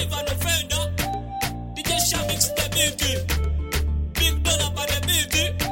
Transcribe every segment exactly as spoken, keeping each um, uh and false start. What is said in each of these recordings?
live an offender. D J Sha mix the beat. Big dollar by the beat.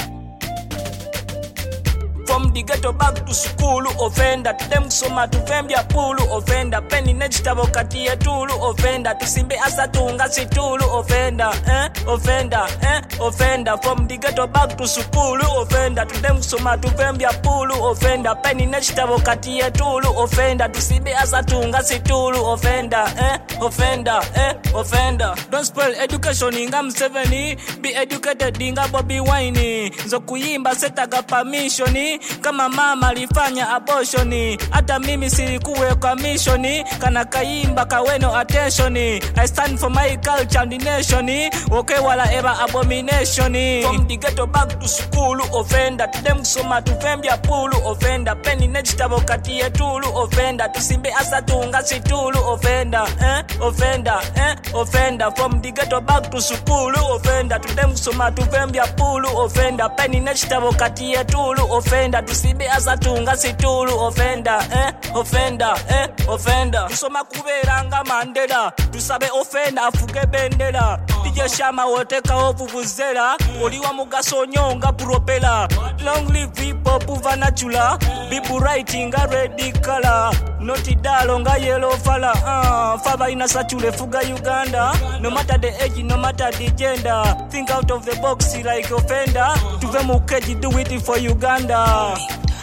From the ghetto back to school, offender. To them soma to vembia pulu, offender. Penny nechitabo kati etulu, offender. To simbe asatunga situlu, offender. Eh? Offender, eh? Offender. From the ghetto back to school, offender. To them soma to vembia pulu, offender. Penny nechitabo kati etulu, offender. To simbe asatunga situlu, offender. Eh? Offender, eh? Offender. Don't spoil education inga mseveni. Be educated inga Bobby Wine. Zokuyimba setaga permissioni. Kama mama alifanya abortioni, hata mimi silikuwe kwa missioni. Kana kaimba kaweno attentioni. I stand for my culture and the nation. Okay wala eba abominationi. From the ghetto back to school, offender. To them soma to vembia pulu, offender. Penny nechitabo kati etulu, offender. To simbe asatunga situlu, offender. Eh? Offender, eh? Offender. From the ghetto back to school, offender. To them soma to vembia pulu, offender. Penny nechitabo kati etulu, offender. To simbe asatunga situlu, offender. Eh? Offender, eh? Offender. Tusoma kuberanga Mandela. Tusabe offender afuge bendera. D J Shama woteka ovuvuzela. Oliwa mugaso nyonga propela. Long live people puva naturala. People writing a red color. Noti dalonga yellow fala. Ah, faba ina sature fuga Uganda. No matter the age, no matter the gender. Think out of the box like offender. Tuve mukeji do it for Uganda.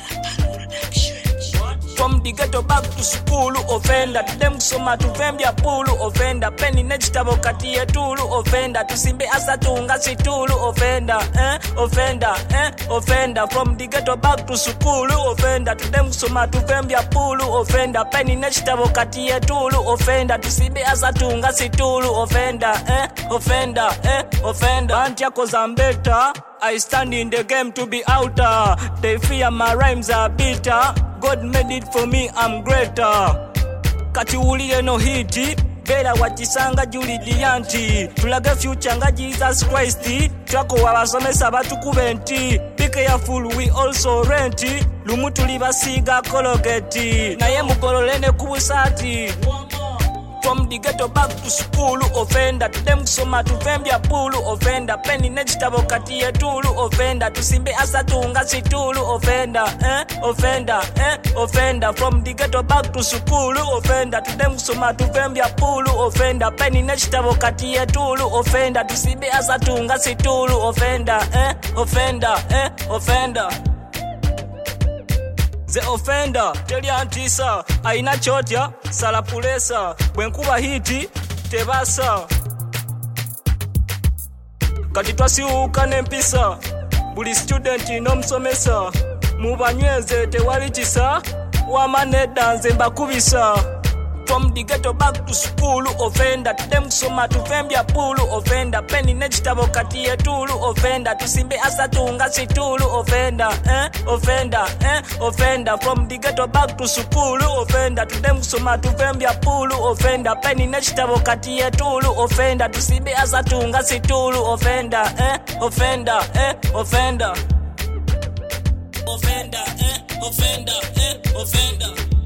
From the ghetto back to school, offender. To them soma to vembia pulu, offender. Penny nechitabo kati etulu, offender. To simbe asatunga situlu, offender. Eh? Offender, eh? Offender. From the ghetto back to school, offender. To them soma to vembia pulu, offender. Penny nechitabo kati etulu, offender. To simbe asatunga situlu, offender. Eh? Offender, eh? Offender. Antia kozambeta. I stand in the game to be outer. They fear my rhymes are bitter. God made it for me, I'm greater. Kati ulile no hiti. Bela wachisanga Juli Dianti. Tulage future nga Jesus Christ. Twako wabasomesa batukubenti. Be careful we also renti. Lumutu libasiga kologeti. Na ye mugololene kubusati. From the ghetto back to school, offender. To them soma to vembia pulu, offender. Penny nechitabo kati etulu, offender. To simbe asatunga situlu, offender. Eh? Offender, eh? Offender. From the ghetto back to school, offender. To them soma to vembia pulu, offender. Penny nechitabo kati etulu, offender. To simbe asatunga situlu, offender. Eh? Offender, eh? Offender. The offender, tell ya antisa, aina chotya, salapulesa, bwenkuba hiti, tebasa. Kati twasiuka nempisa, buli student nomsomesa, mubanyweze tewali kisa, wamaneda nze mbakubisa. From the ghetto back to school, offender. To them soma to vembia pulu, offender. Penny nechitabo kati etulu, offender. To simbe asatunga situlu, offender. Eh? Offender, eh? Offender. From the ghetto back to school, offender. To them soma to vembia pulu, offender. Penny nechitabo kati etulu, offender. To simbe asatunga situlu, offender. Eh? Offender, eh? Offender. Offender, eh? Offender, eh? Offender.